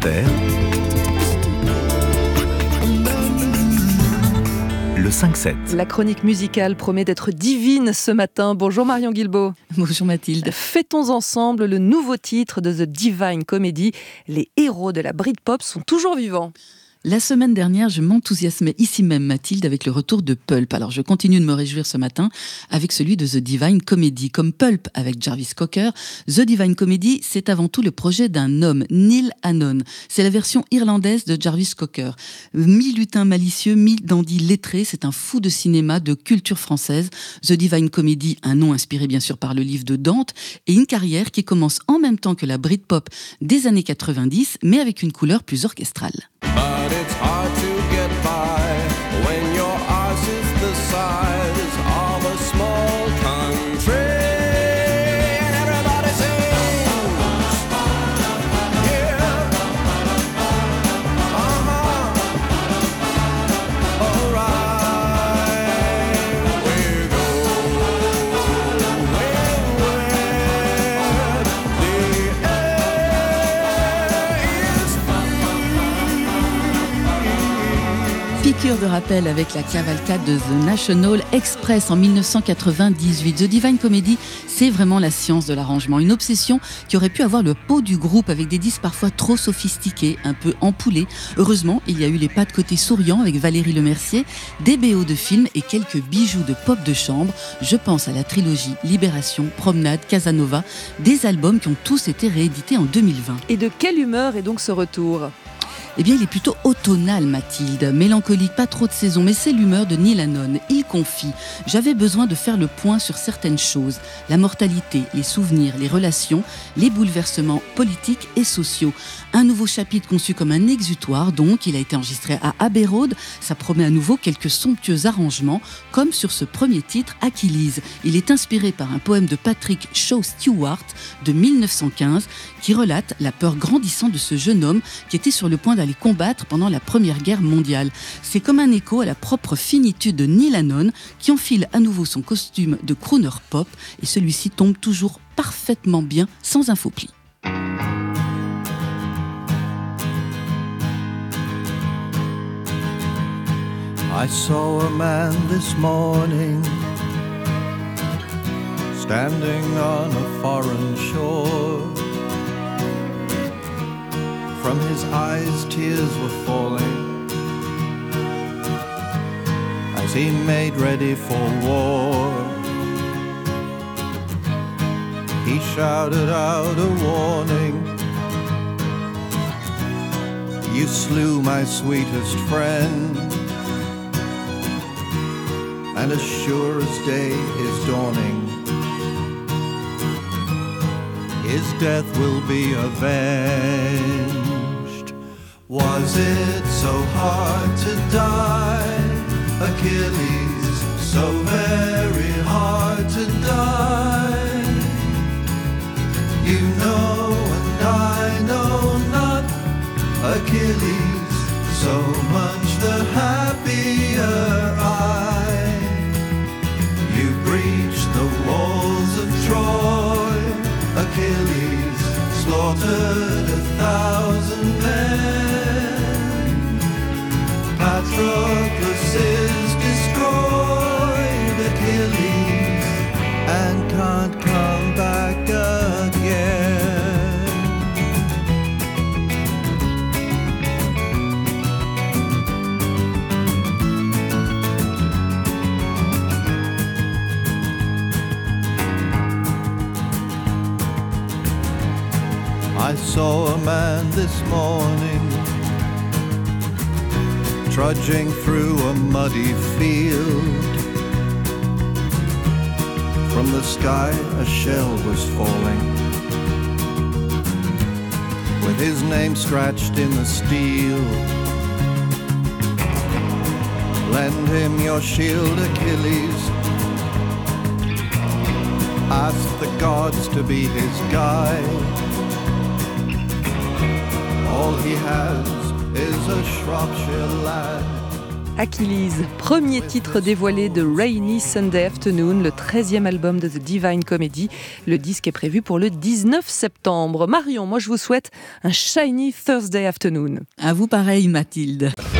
Inter, le 5-7. La chronique musicale promet d'être divine ce matin. Bonjour Marion Guilbault. Bonjour Mathilde. Fêtons ensemble le nouveau titre de The Divine Comedy. Les héros de la Britpop sont toujours vivants. La semaine dernière, je m'enthousiasmais ici même, Mathilde, avec le retour de Pulp. Alors, je continue de me réjouir ce matin avec celui de The Divine Comedy. Comme Pulp avec Jarvis Cocker, The Divine Comedy, c'est avant tout le projet d'un homme, Neil Hannon. C'est la version irlandaise de Jarvis Cocker. Mi-lutin malicieux, mi-dandy lettré, c'est un fou de cinéma, de culture française. The Divine Comedy, un nom inspiré bien sûr par le livre de Dante, et une carrière qui commence en même temps que la Britpop des années 90, mais avec une couleur plus orchestrale. But it's hard to get by when your arse is the size of a small country. And everybody sings, yeah, alright, we go where the air is Piqûre de rappel avec la cavalcade de The National Express en 1998. The Divine Comedy, c'est vraiment la science de l'arrangement. Une obsession qui aurait pu avoir le pot du groupe avec des disques parfois trop sophistiqués, un peu empoulés. Heureusement, il y a eu les pas de côté souriants avec Valérie Lemercier, des BO de films et quelques bijoux de pop de chambre. Je pense à la trilogie Libération, Promenade, Casanova, des albums qui ont tous été réédités en 2020. Et de quelle humeur est donc ce retour ? Eh bien, il est plutôt automnal, Mathilde. Mélancolique, pas trop de saison, mais c'est l'humeur de Neil Hannon. Il confie « J'avais besoin de faire le point sur certaines choses. La mortalité, les souvenirs, les relations, les bouleversements politiques et sociaux. Un nouveau chapitre conçu comme un exutoire, donc. Il a été enregistré à Abbey Road. Ça promet à nouveau quelques somptueux arrangements, comme sur ce premier titre, Achilles. Il est inspiré par un poème de Patrick Shaw Stewart de 1915, qui relate la peur grandissante de ce jeune homme qui était sur le point d'aller combattre pendant la Première Guerre mondiale. C'est comme un écho à la propre finitude de Neil Hannon qui enfile à nouveau son costume de crooner pop et celui-ci tombe toujours parfaitement bien sans un faux pli. I saw a man this morning standing on a foreign shore. From his eyes tears were falling as he made ready for war. He shouted out a warning: "You slew my sweetest friend, and as sure as day is dawning, his death will be avenged." Was it so hard to die, Achilles, so very hard to die? You know and I know not, Achilles, so much the happier I. You breached the walls of Troy, Achilles, slaughtered 1,000 men. Patroclus is destroyed, Achilles, and can't come back again. I saw a man this morning trudging through a muddy field. From the sky a shell was falling, with his name scratched in the steel. Lend him your shield, Achilles. Ask the gods to be his guide. All he has is a Shropshire lad. Achilles, premier titre dévoilé de Rainy Sunday Afternoon, le 13e album de The Divine Comedy. Le disque est prévu pour le 19 septembre. Marion, moi je vous souhaite un shiny Thursday afternoon. À vous pareil, Mathilde.